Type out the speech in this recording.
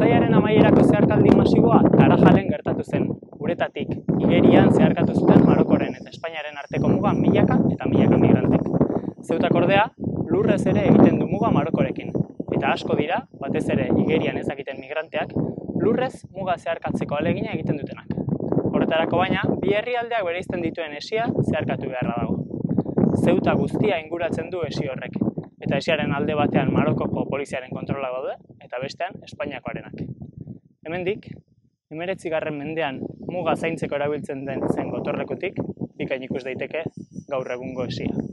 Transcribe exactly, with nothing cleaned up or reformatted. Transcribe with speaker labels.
Speaker 1: Uztailaren amaierako zeharkaldi masiboa Tarajalen gertatu zen. Uretatik igerian zeharkatu zuten Marokoren eta Espainiaren arteko muga milaka eta milaka migrantek. Zeutak ordea, lurrez ere egiten du muga Marokorekin. Eta asko dira, batez ere igerian ezakiten migranteak, lurrez muga zeharkatzeko ahalegina egiten dutenak. Horretarako baina, bi herrialdeak bereizten dituen hesia zeharkatu beharra dago. Zeuta guztia inguratzen du hesi horrek, eta hesiaren alde batean Marokoko poliziaren kontrola daude, eta bestean Espainiakoarenak. Hemendik, hemeretzigarren mendean muga zaintzeko erabiltzen den zen gotorlekutik, bikain ikus daiteke gaur egungo hesia.